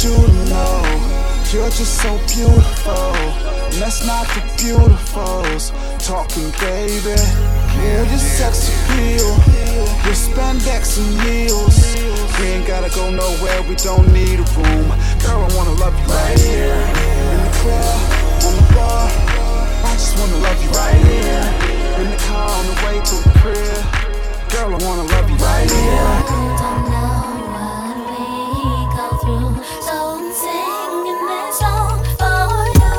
you to know you're just so beautiful. And that's not the beautifuls talking, baby. Yeah, your sex appeal, your spandex and heels. We ain't gotta go nowhere, we don't need a room. Girl, I wanna love you right here, in the club, on the bar. I just wanna love you right here, in the car on the way to the crib. Girl, I wanna love you right here. Don't know what we go through, so I'm singing this song for you.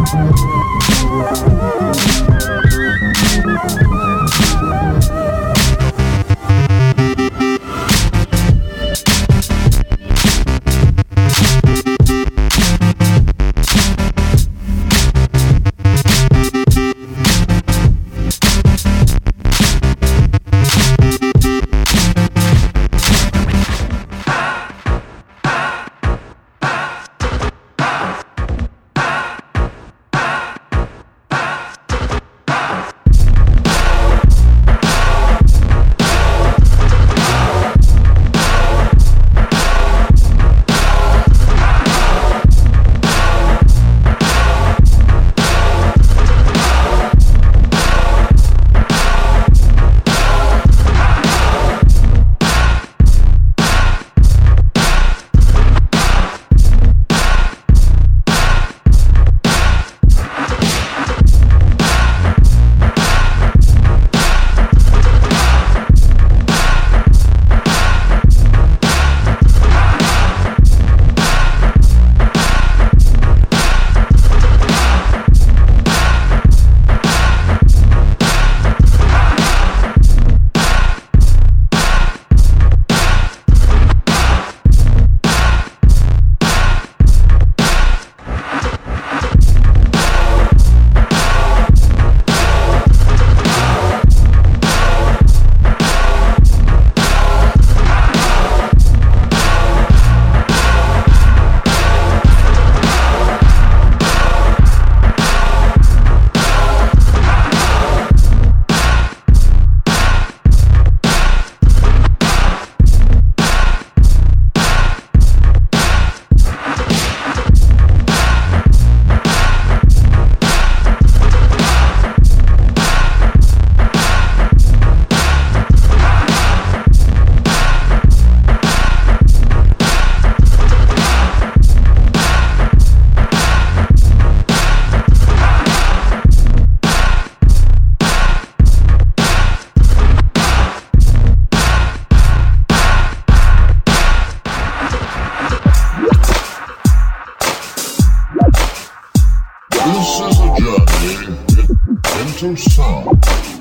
into sound.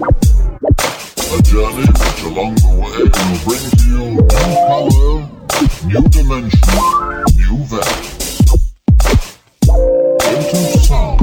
A journey which along the way will bring to you new color, new dimension, new values. Into sound.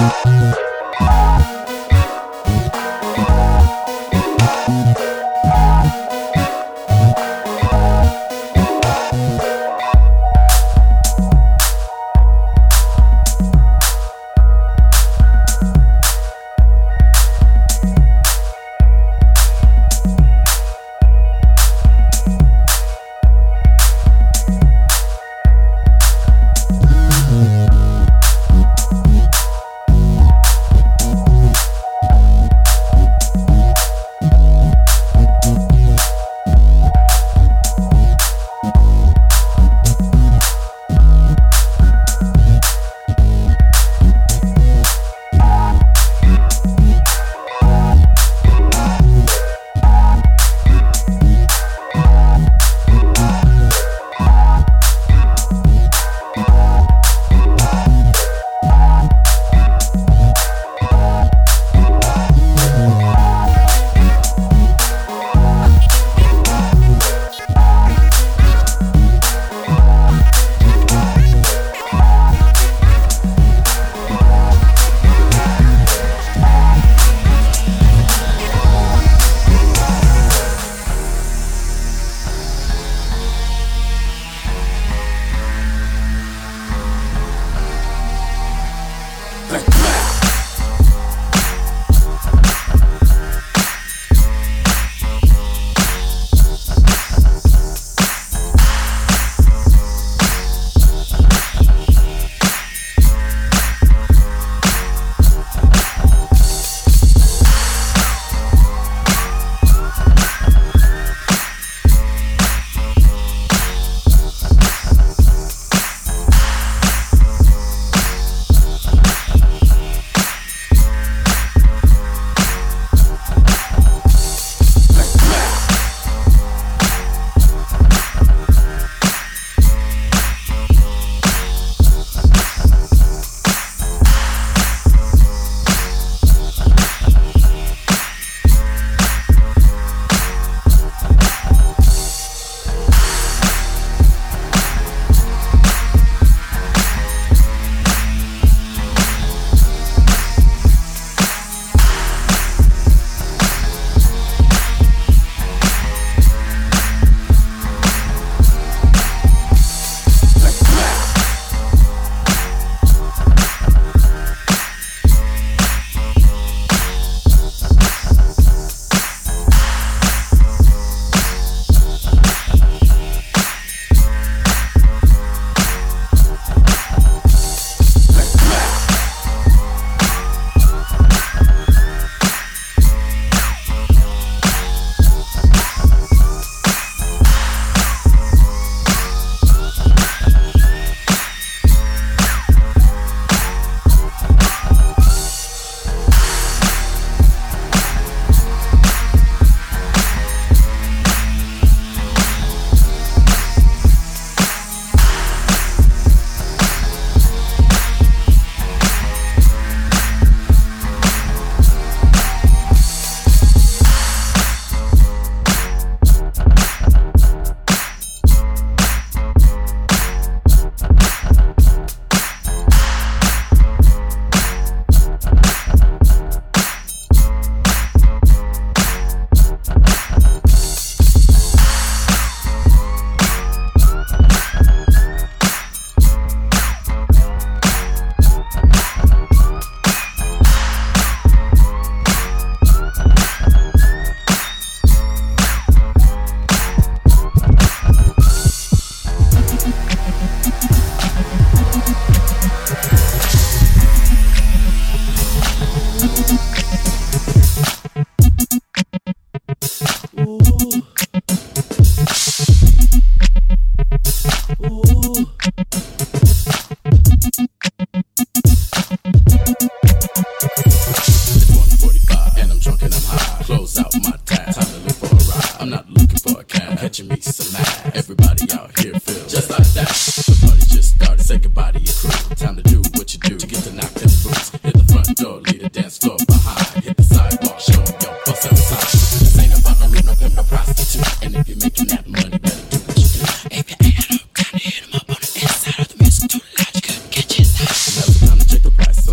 Sell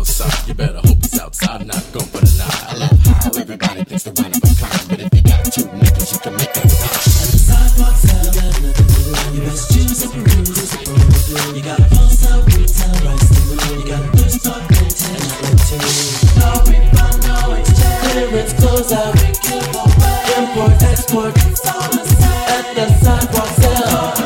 outside. You better hope he's outside, not gone for the night. I love how everybody thinks they're one of a kind, but if you got two niggas, you can make them fine. At the sidewalk sale, there's nothing to do. You best choose and peruse. You got a full sell, retail, rice to rule. You got a thrift store, vintage, and to no refund, no exchange. Clearance, close out, import, export, at the sidewalk sale.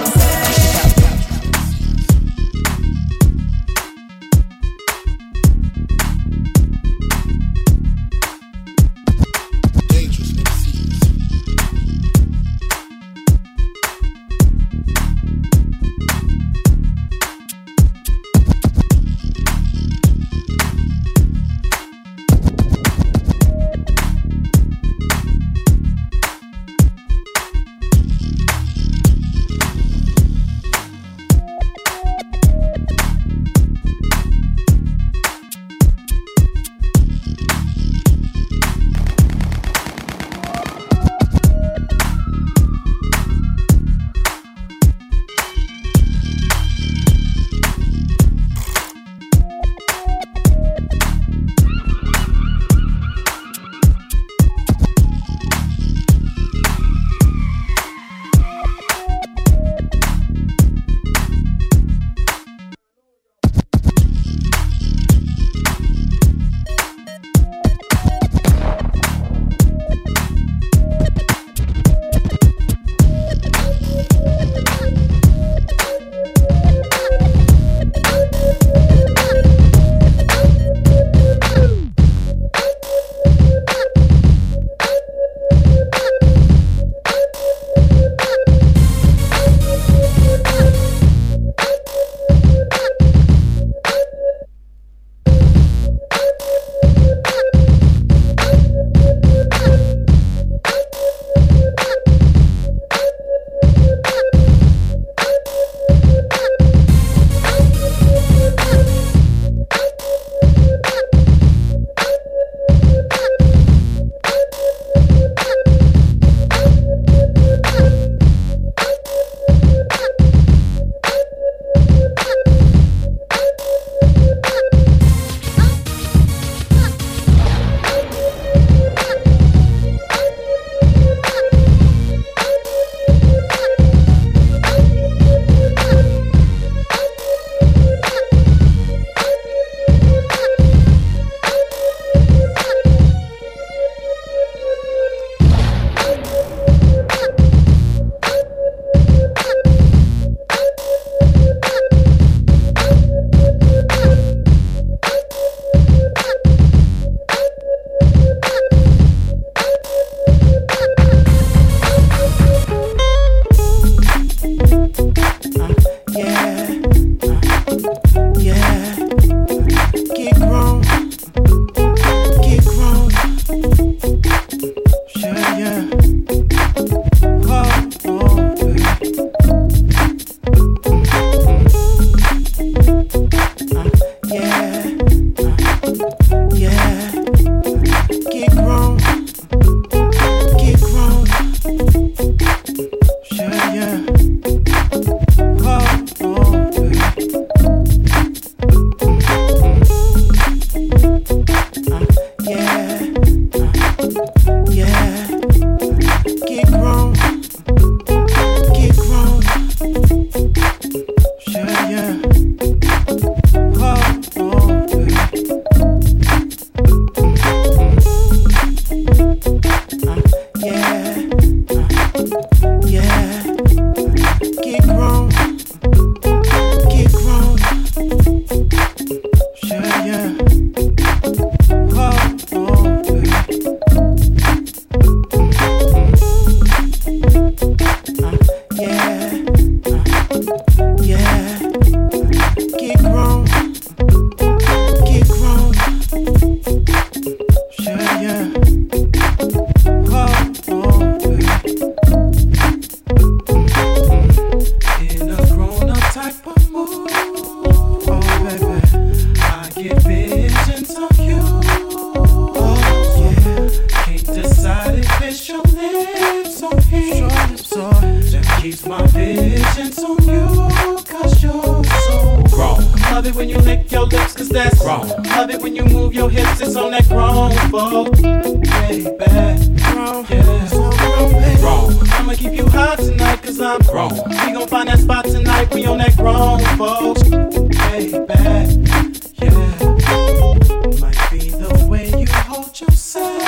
it when you lick your lips, cause that's wrong. Love it when you move your hips, it's on that grown folk. Baby, wrong. Yeah, Wrong. I'ma keep you hot tonight, cause I'm Wrong. We gon' find that spot tonight, we on that grown folks. Baby, yeah. Might be the way you hold yourself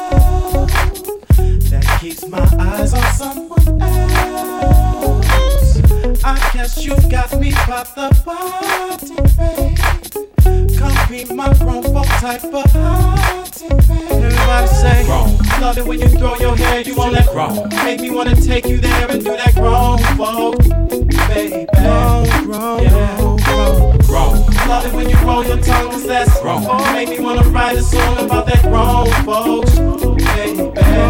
that keeps my eyes on someone else. I guess you got me by the body, babe. Come be my grown folk type of party, babe. Everybody say, wrong. Love it when you throw your hair, you on that wrong. Make me wanna take you there and do that grown folk, baby. Wrong. Love it when you roll your tongue, cause that's wrong. Make me wanna write a song about that grown folks, baby.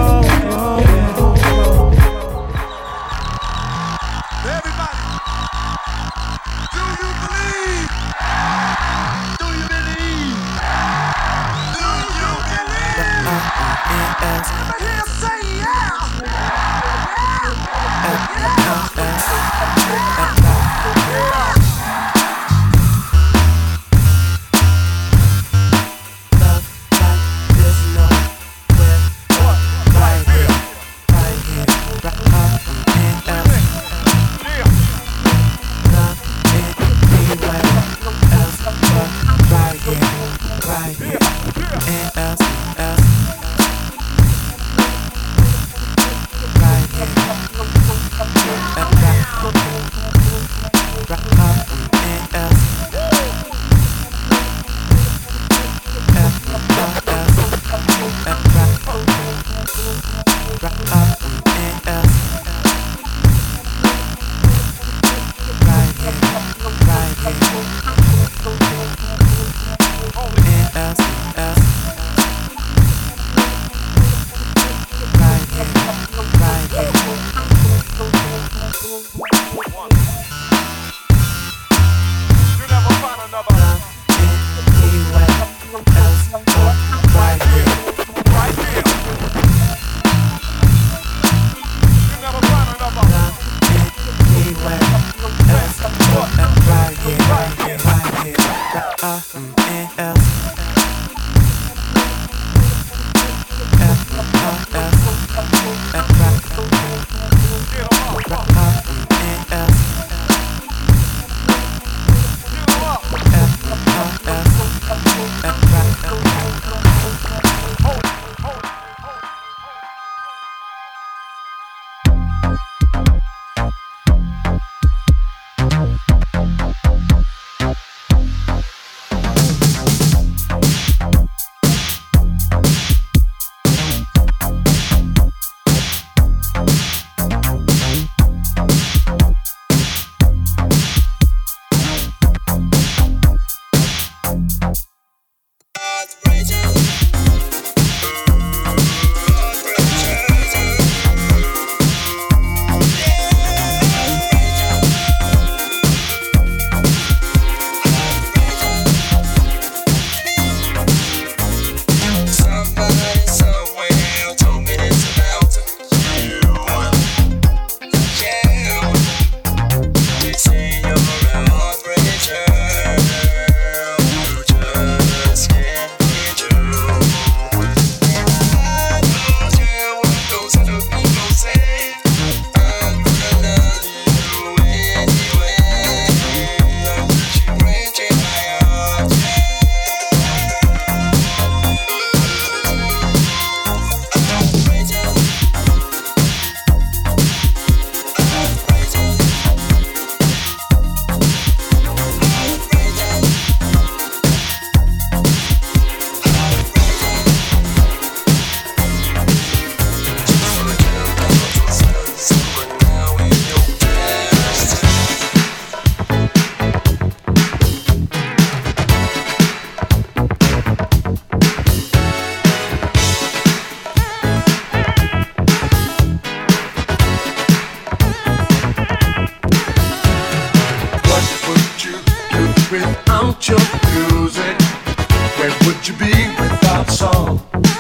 without your music? Where would you be without song?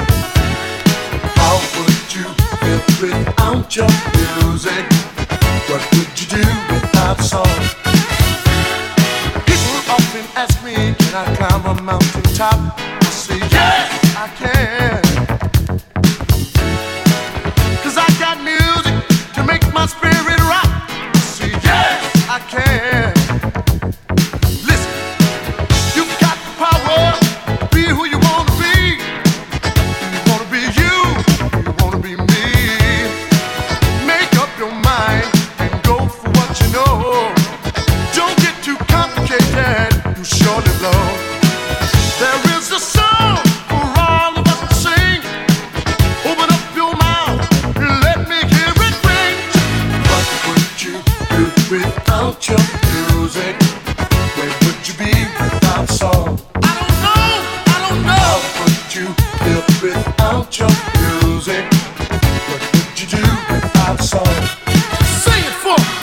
How would you feel without your music? What would you do without song? People often ask me, can I climb a mountain top? I say, yes, I can. 'Cause I got music to make my spirit rock. I say, yes, I can. Listen, you got the power, be who you want to be. You want to be you, you want to be me. Make up your mind and go for what you know. Don't get too complicated, you surely blow. There is a song for all of us to sing. Open up your mouth and let me hear it ring. What would you do without your music? Where would you be without song? I don't know, I don't know. How would you feel without your music? What would you do without song? Sing it for me.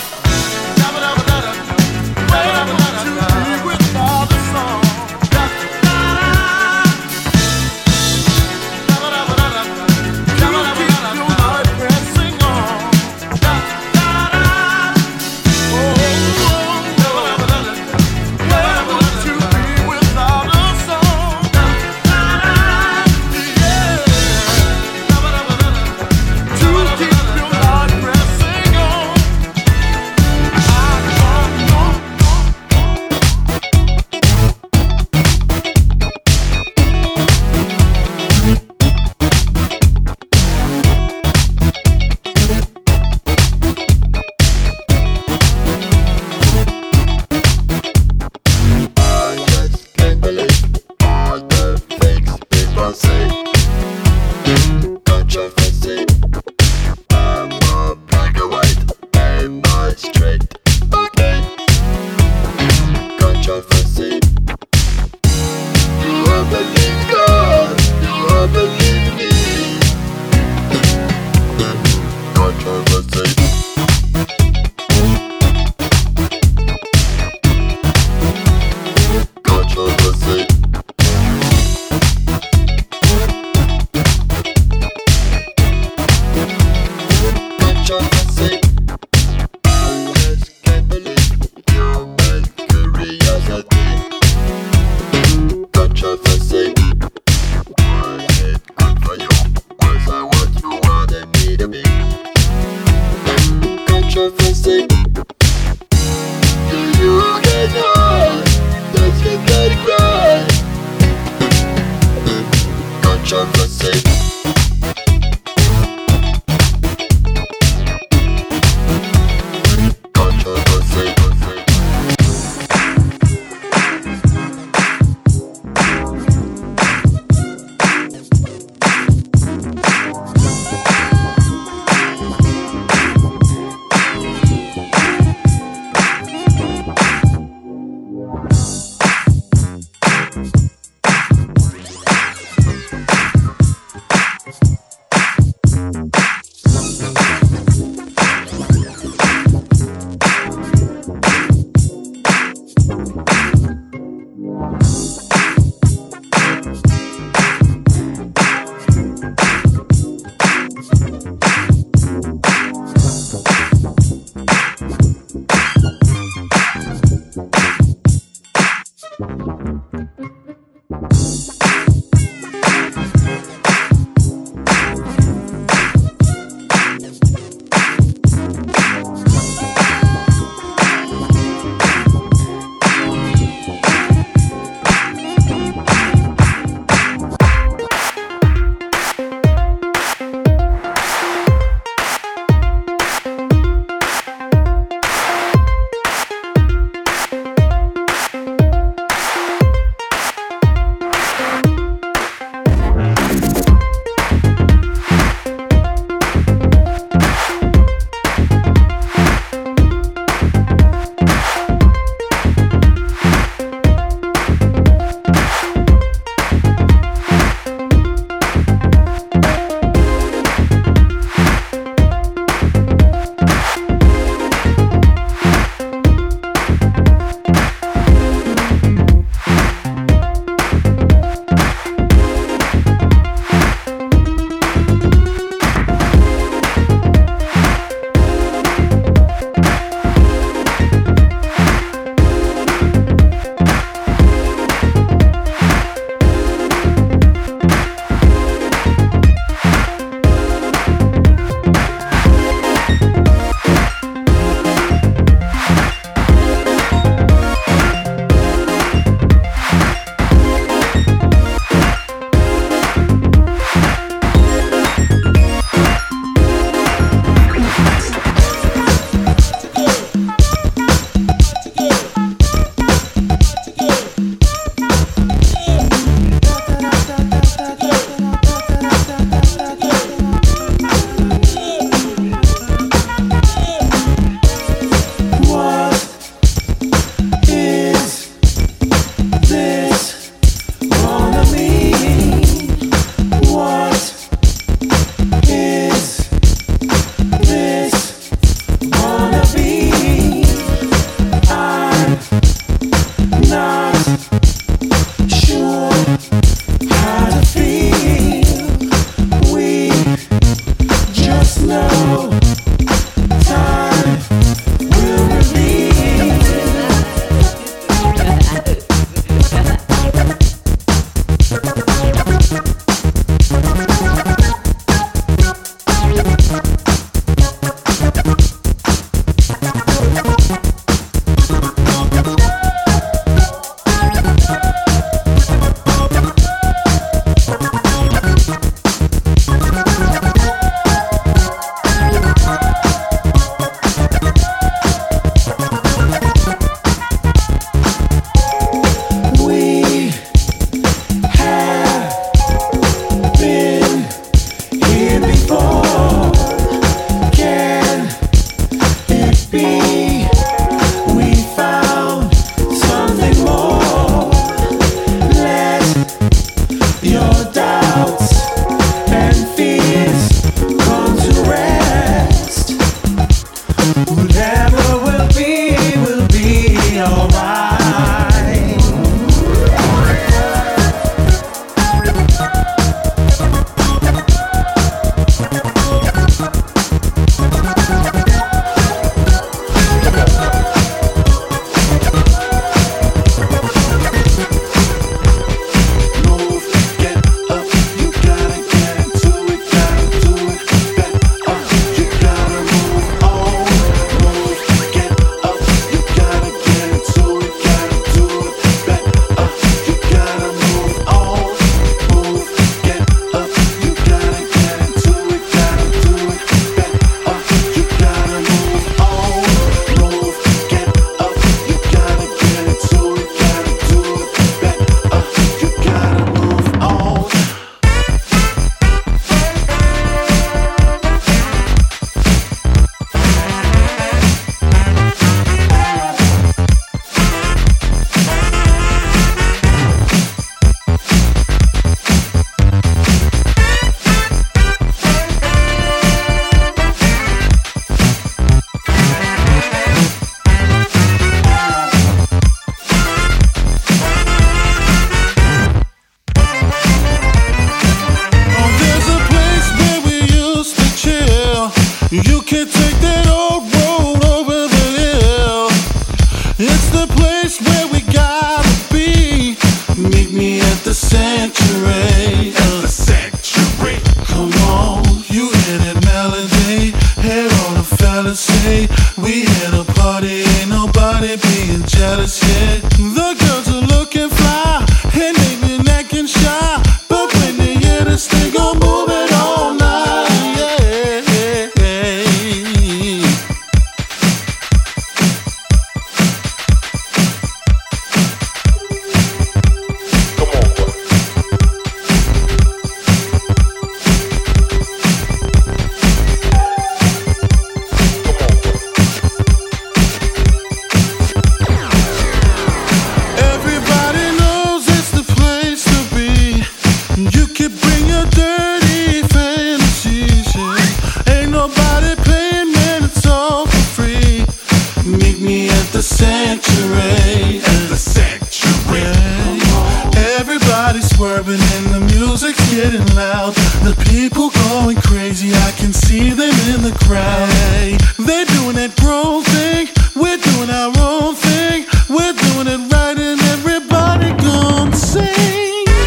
getting loud. The people going crazy, I can see them in the crowd. Hey, they're doing that grown thing, we're doing our own thing. We're doing it right and everybody gonna sing.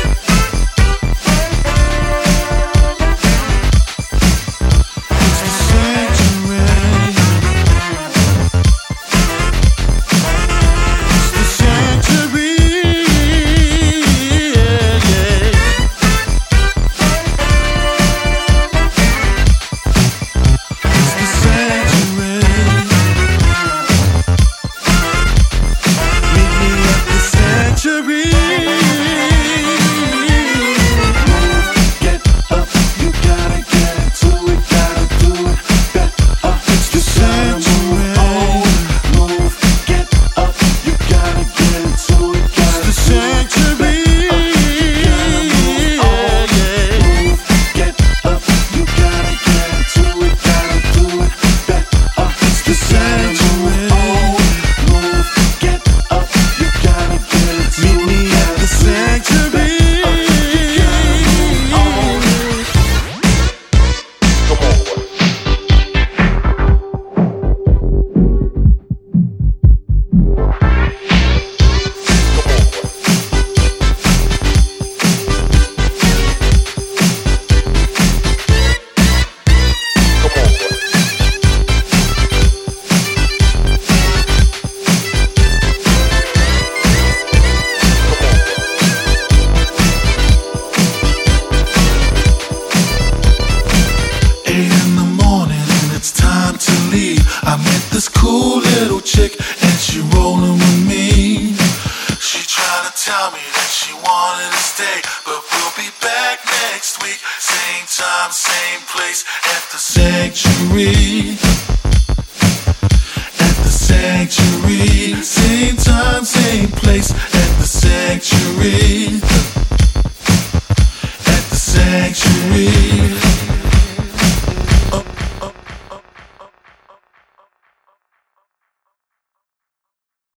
Same time, same place at the sanctuary. At the sanctuary.